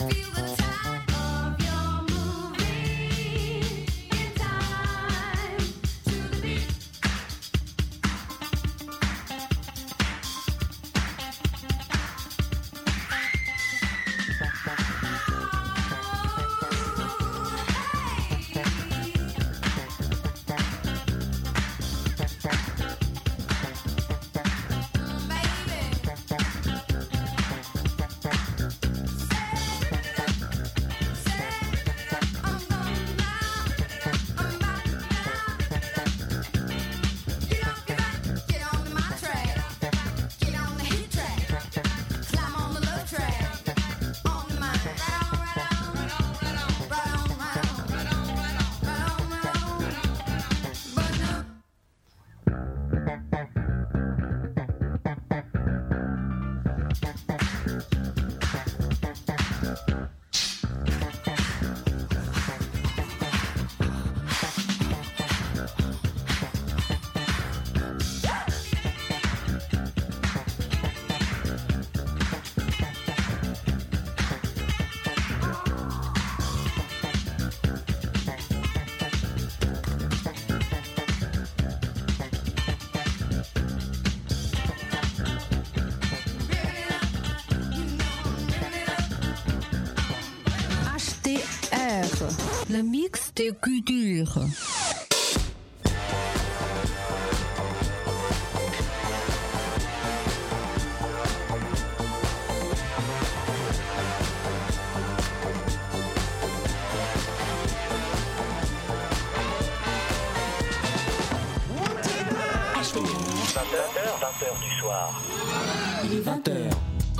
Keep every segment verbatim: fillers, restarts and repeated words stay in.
Le mix des cultures. vingt heures du soir. Il est vingt heures.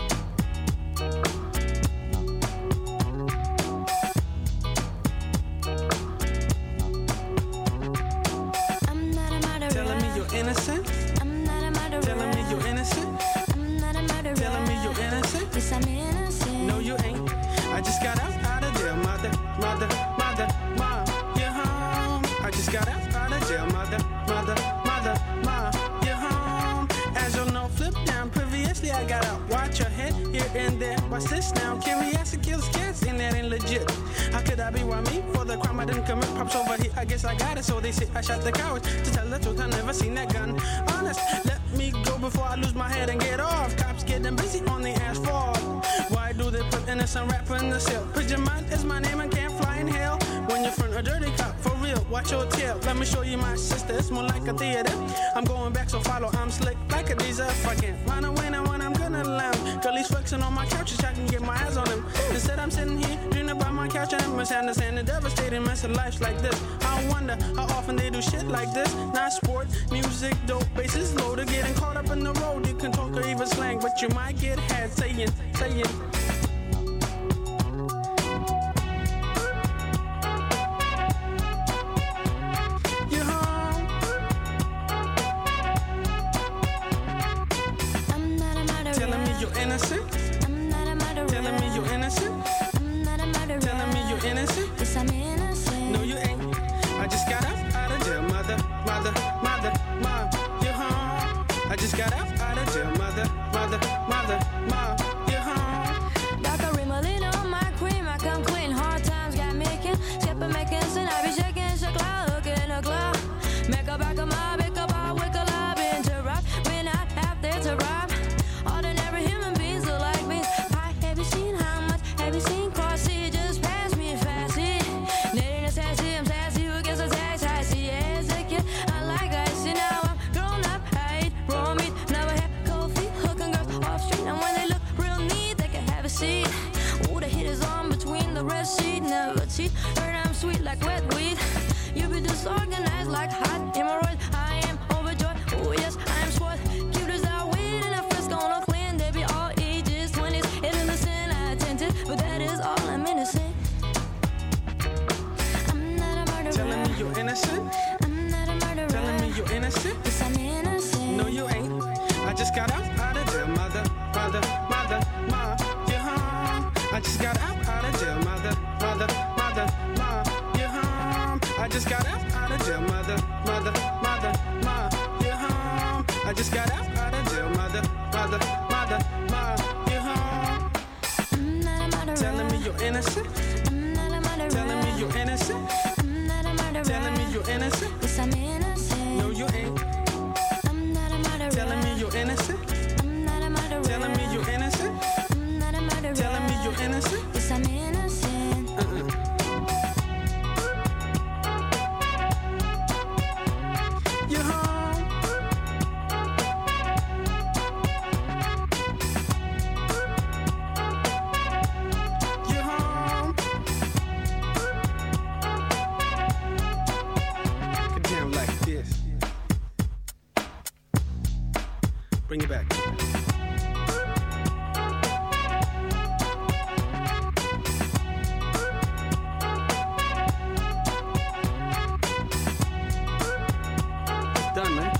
Innocent? I'm not a murderer. Telling me you're innocent? I'm not a murderer. Telling me you're innocent? Yes, I'm innocent. No, you ain't. I just got out, out of jail, mother, mother, mother, mom, you're home. I just got out, out of jail, mother, mother, mother, mom, you're home. As you'll know, flip down. Previously, I got out. Watch your head here and there. Watch this now. Curiosity kills cats, and that ain't legit. How could I be why me? For the crime I didn't commit. Pops over here, I guess I got it. So they say I shot the cowards. To tell the truth, I never seen that gun. Honest, let me go before I lose my head and get off. Cops getting busy on the asphalt. Why do they put innocent rapper in the cell? Pigeon mind is my name and can't fly in hell. When you're front a dirty cop, for real, watch your tail. Let me show you my sister, it's more like a theater. I'm going back, so follow, I'm slick like a diesel. If I can't find a winner when I'm gonna lounge. Girl, he's flexing on my couch, I can get my eyes on him. Instead, I'm sitting here, dreaming about my couch, and I'm misunderstanding the devastating mess of life like this. I wonder how often they do shit like this. Not sport, music, dope, bases loaded. Getting caught up in the road, you can talk or even slang, but you might get had saying, saying. Innocent? I'm not a murderer. Telling me you're innocent? I'm not a murderer. Telling me you're innocent? Yes, I'm innocent. No, you ain't. I just got out, out of jail, mother, mother, mother, mom, you're home. I just got out, out of jail, mother, mother, mother, mom, you're home. Doctor Rimmel on my cream, I come clean. Hard times got making, skipping making sin. I be shaking, shake loud, looking a glove. Make a back of my, pick up, I wake a love, interrupt. When I have there to rob. Ordinary human beings look like me. I have you seen how much? Have you seen Crossy just pass me fast? Netting a sassy, I'm sassy. Who gets a tax? I see as a kid. I like icy. Now I'm grown up. I eat raw meat. Never had cold feet. Hooking girls off street. And when they look real neat, they can have a seat. Ooh, the heat is on between the red sheet. Never cheat. Heard I'm sweet like wet weed. You be disorganized like hot hemorrhoid. I am overjoyed. Oh yes, I am spoiled. Keep this out weed in a frisk on a clean. They be all ages, twenties. It's innocent, I attempted, but that is all. I'm innocent. I'm not a murderer. Telling me you're innocent? I'm not a murderer. Telling me you're innocent? Yes, I'm innocent. No, you ain't. I just got out, out of jail, mother, mother, mother, mom, you're home. I just got out, out of jail, mother, mother, mother, mom, you're home. I just got out, out of jail, mother, mother, mother, mom, you're home. I just got out, out of jail, mother, mother, mother, mom, you're home. I'm not a murderer. Telling me you're you're innocent. I'm not a murderer. Telling me you're innocent. I'm not a murderer. Telling me you're innocent. Yes, I'm innocent. No, you ain't. I'm not a murderer. Telling me you're innocent. I'm not a murderer. Telling me you're innocent. I'm not a murderer. Telling me you're innocent. Yes, I'm innocent. Uh-uh. You're home. You're home. Get down like this. Bring it back. Done, man.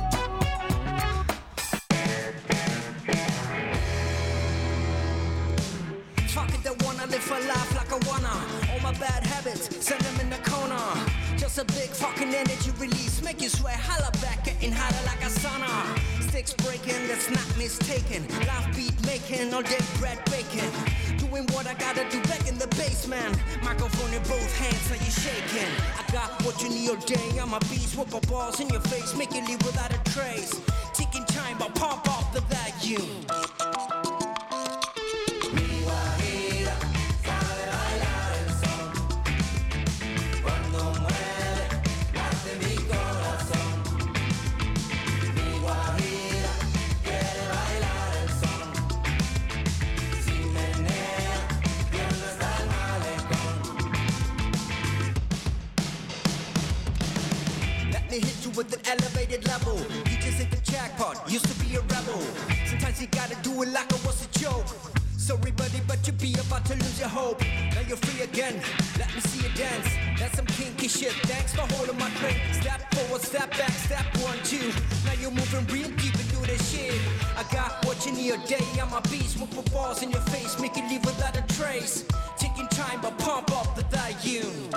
Fuck it, they wanna live for life like I wanna. All my bad habits, send them in the corner. Just a big fucking energy release, make you sweat, holla back, getting hotter like a sauna. Sticks breaking, that's not mistaken. Life beat making, all day bread baking. Doing what I gotta do back in the basement. Microphone in both hands, are you shaking? I got what you need all day, I'm a beast. Whoop up balls in your face, make you leave without a trace. Ticking time, but pump off the vacuum. Hit you with an elevated level. You just hit the jackpot, used to be a rebel. Sometimes you gotta do it like it was a joke. Sorry buddy, but you be about to lose your hope. Now you're free again, let me see you dance. That's some kinky shit, thanks for holding my drink. Step forward, step back, step one, two. Now you're moving real deep into this shit. I got what you need all day, I'm a beast. Whoop up balls in your face, make you leave without a trace. Taking time, but pump up the volume.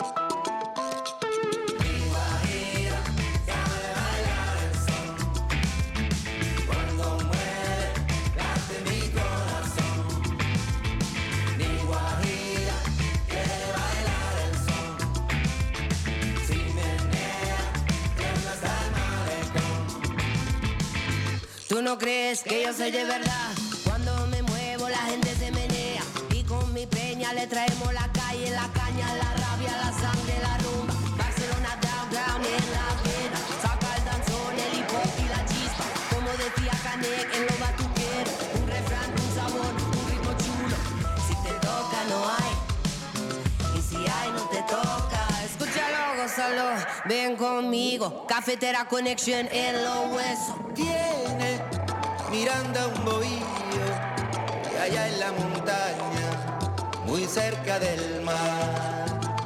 Tú no crees que yo soy de verdad. Cuando me muevo la gente se menea. Y con mi peña le traemos la calle, la caña, la rabia, la sangre, la rumba. Barcelona downtown en la vida. Saca el danzón, el hip hop y la chispa. Como decía Canek en lo batuquero. Un refrán, un sabor, un ritmo chulo. Si te toca no hay. Y si hay no te toca. Escúchalo, gózalo, ven conmigo. Cafetera Connection en los huesos. Tiene Miranda un bohío y allá en la montaña, muy cerca del mar.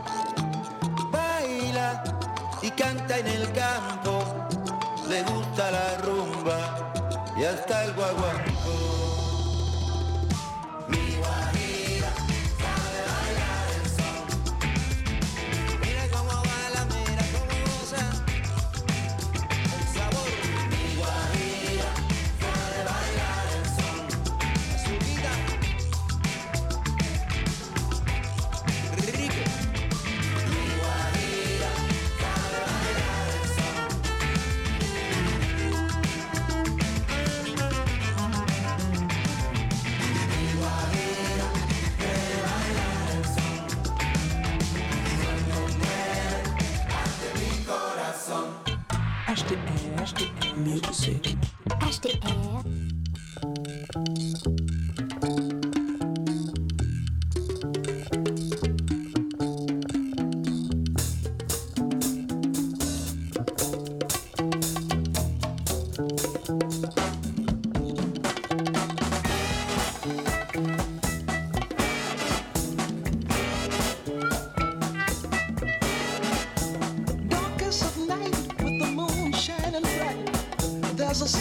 Baila y canta en el campo, le gusta la rumba y hasta el guaguancó. Mi guajira sabe bailar el son. Mira cómo baila, mira cómo goza el sabor. Mi guajira sabe bailar el son. Su vida rico. Mi guajira sabe bailar el son. Mi guajira quiere bailar el son. Cuando muere ante mi corazón. H D R, H D R Music. H D R. Darkest of night with the moon shining bright. There's a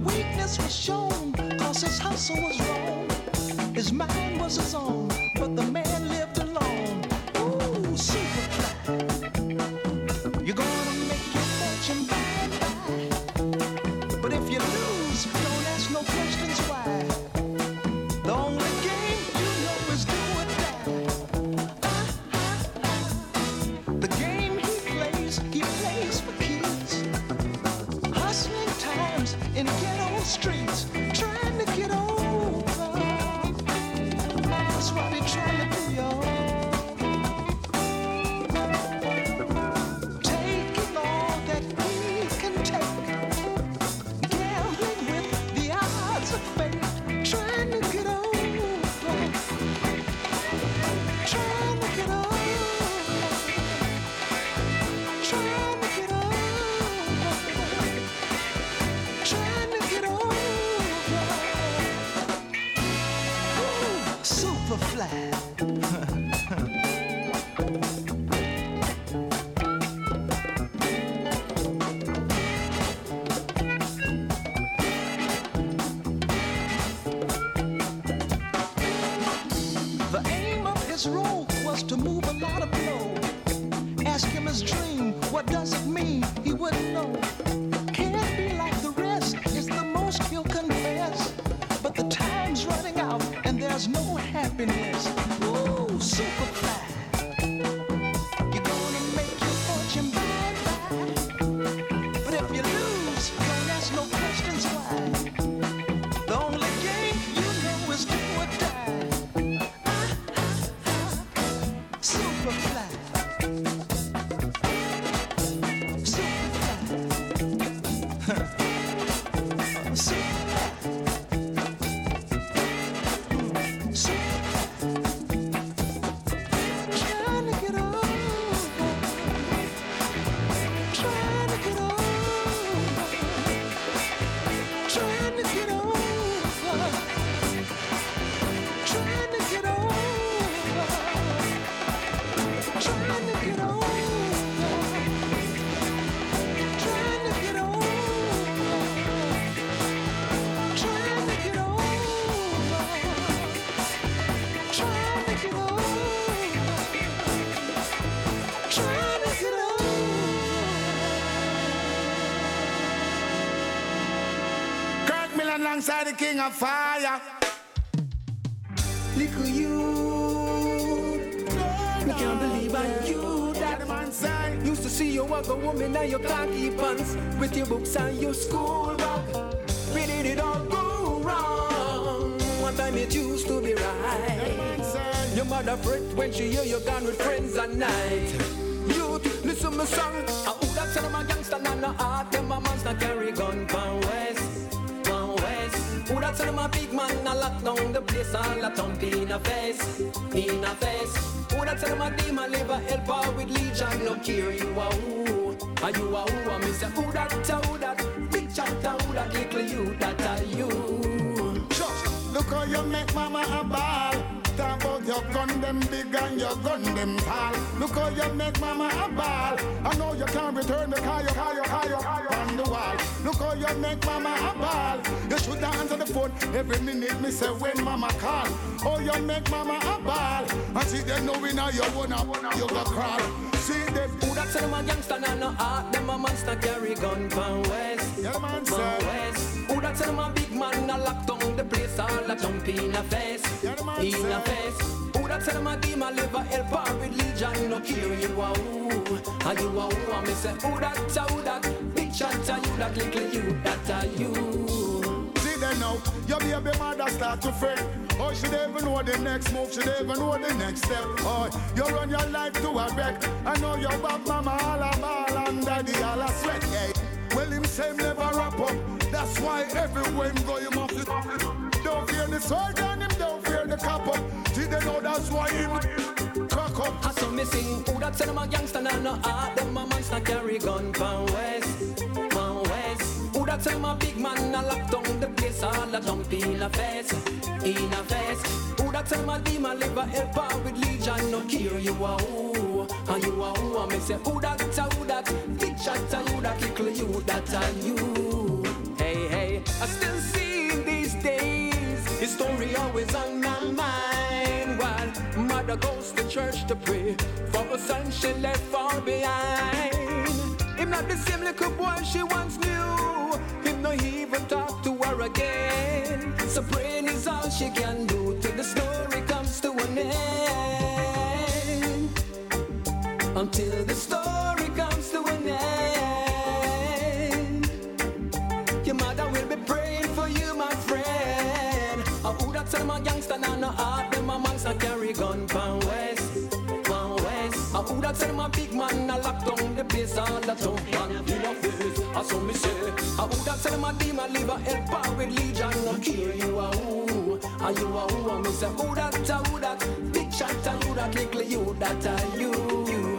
weakness was shown, cause his hustle was wrong. His mind was his own, but the man lived alone. Ooh, super fly. You're gonna make your fortune by and by. But if you lose, don't ask no questions why. The only game you know is do or die. Ah, ah, ah. The game he plays, he plays for keys. Hustling times in ghetto streets, trying to get over. That's what he trying to do, y'all. Taking all that he can take, gambling with the odds of fate, trying to get over, trying to get over, trying to get over, trying to get over. Ooh, super fly. The aim of his role was to move a lot of blow. Ask him his dream, what does it mean? He wouldn't know. Can't be like the rest, is the most he'll confess. But the time's running out and there's no happiness. Ooh, super fly. You're gonna make your fortune by and by. But if you lose, don't ask no questions why. The only game you know is do or die. Super fly. Super fly. Super fly. Super fly. Trying to get over. Trying to get over. Trying to get over. Trying to get over. Trying to get over. Trying to get over. Trying to get over. Trying to get over. Trying to get over. Kirk Mill alongside the King of Fire. Little you, me can't believe I you that The man say, used to see you walk a woman and your khaki pants with your books and your school bag. Where did it all go wrong? One time it used to be right. Your mother fret when she hear you gone with friends at night. Youth, listen my song. I who that son of a gangster and no heart. Them a man's not carry gun pan west, pan west. Who that son of a big man a lock down the place all a thump in a face, in a face. Who that son of a demon live a helper with legion no care you a who, a you a who a me say who that a who that big chatter who that little you that a you. look how you make mama a ball. Talk about your gun them big and your gun them tall. Look how you make mama a ball. I know you can't return the car, you car, you car, you car on the wall. Look how you make mama a ball. You should answer the phone every minute. Me say when mama call. Oh, you make mama a ball. And see them knowing how you wanna, you go crawl. See them. Who that say them a gangster and no heart. Them a monster carry gun pan west, Yeah, man pan say. west. Who that say them a big man a lock down the place all a jump in a face, Yeah, the man in say. a face. Who that say them a demon live a helper with legion no care you a who, a you a who. And me say who that a who that big chatter you that little you that a you. See them now, your baby mother start to fret. Oh, she don't even know the next move, she don't even know the next step. Oh, you run your life to a wreck. I know your back mama all a ball and daddy all a sweat. Yeah. Well, him say him never wrap up. That's why everywhere him go, you must don't fear the soldier and him don't fear the cop up. See they know that's why him crack up. I saw me sing, who that say them a gangster and no heart. Them a monster carry gun pan west, pan west. Who that say them a big man a lock down the place all a jump in a face, in a face. Who that say them a demon live a helper with legion no care you a who, and you a who. And me say who that a who that big shot a you that little you that a you. Hey hey, I still see in these days his story always on my mind. While mother goes to church to pray for a son she left far behind. Him not the same little boy she once knew. Him no even talk to her again. So praying is all she can do till the story comes to an end. Until the story comes to an end. Your mother will be praying for you, my friend. I would have said my youngster now no heart. Them my monks I carry gun pan west, pan west. I would have said my big man I lock down the place all the tough man in the face. I saw me say. I would have said my demon live a help with legion. No care you are who, and you are who. I me say who that, who that, big shot and you that, little you that are you. you.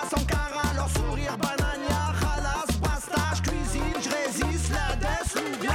Banania, Khalas, Basta, je cuisine, je résiste, la desse ou bien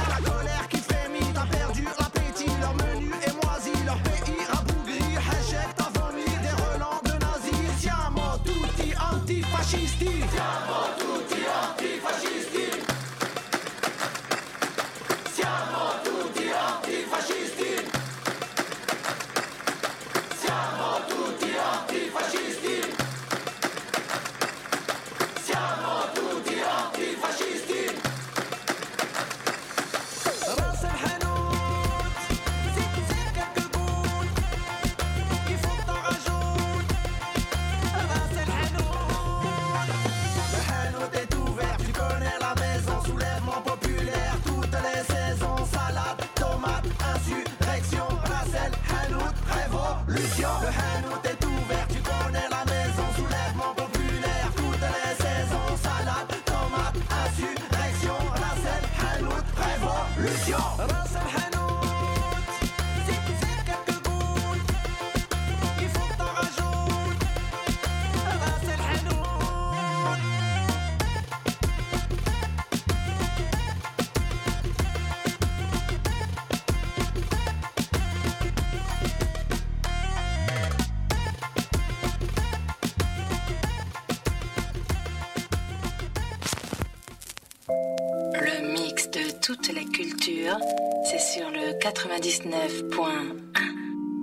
toutes les cultures, c'est sur le quatre-vingt-dix-neuf point un.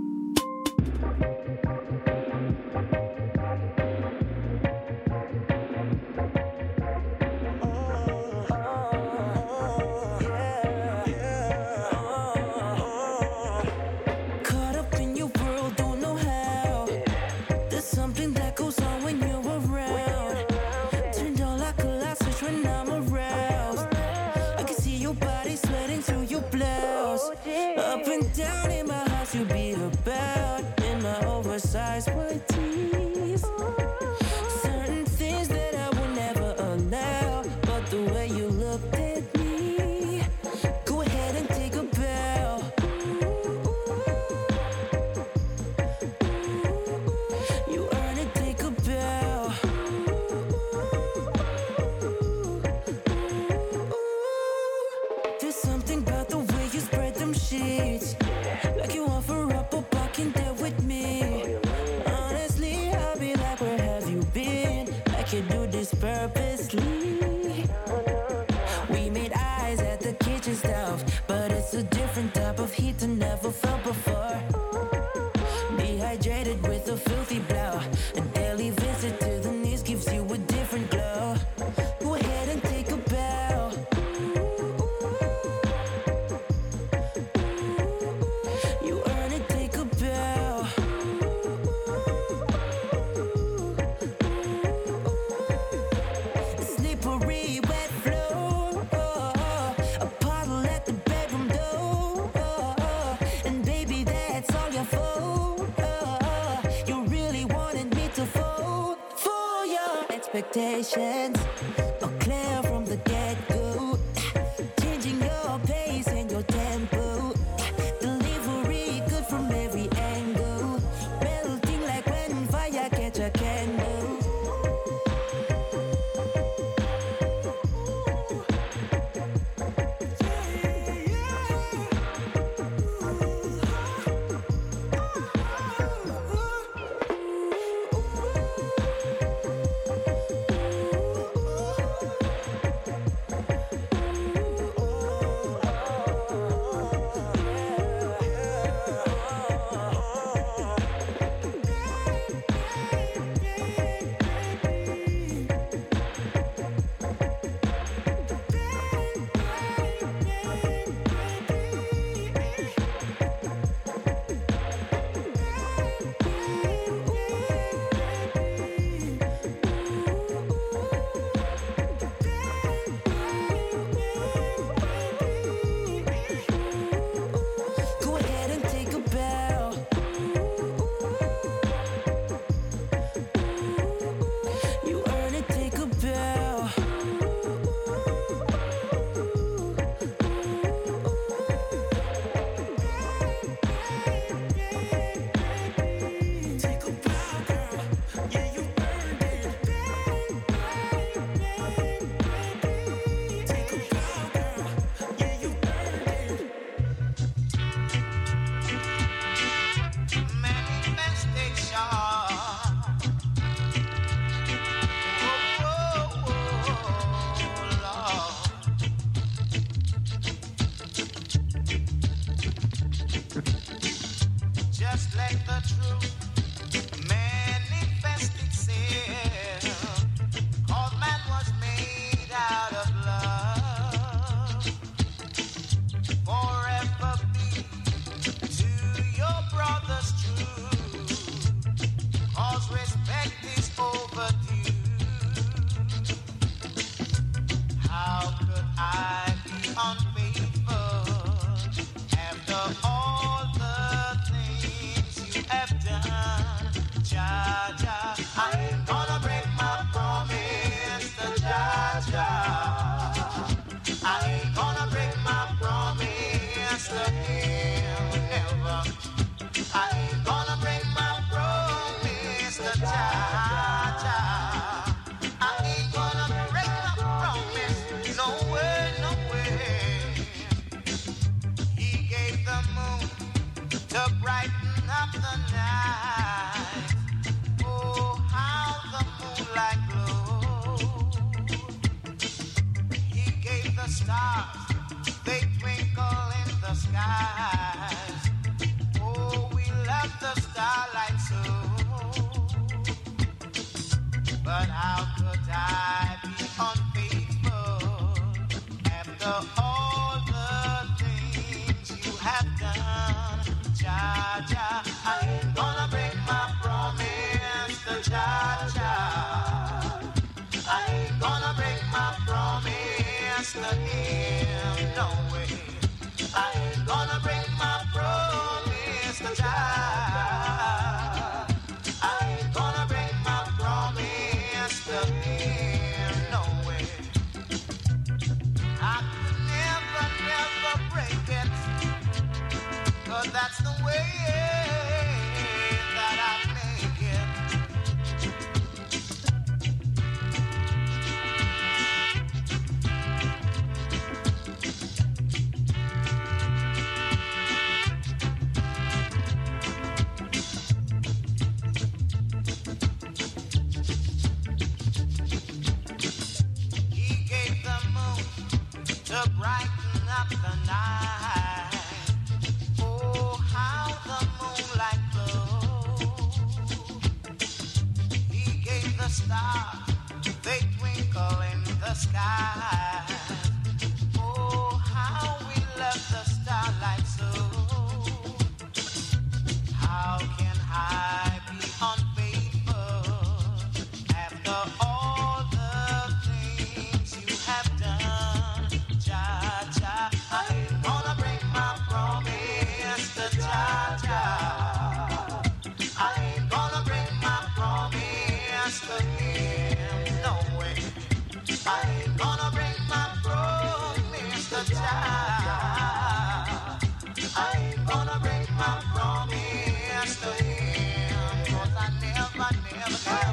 Expectations are clear from the get-go. Changing your pace and your tempo. Delivery good from every angle. Melting like when fire catch a candle. They But how could I be unfaithful after all the things you have done? Jah Jah, I ain't gonna break my promise to Jah Jah. I ain't gonna break my promise to him, no way. I ain't gonna break my promise to Jah. I ain't gonna break my promise to him, no way. I could never, never break it, 'cause that's the way that I make it. To brighten up the night. Oh, how the moonlight glows. He gave the stars, they twinkle in the sky. Oh, how we love the starlight so. How can I be unfaithful after all the things you have done? Jah Jah, I ain't gonna break my promise to Jah Jah. I ain't gonna break my promise to him, no way. I ain't gonna break my promise to Jah. I ain't gonna break my promise to him, 'cause I never, never can.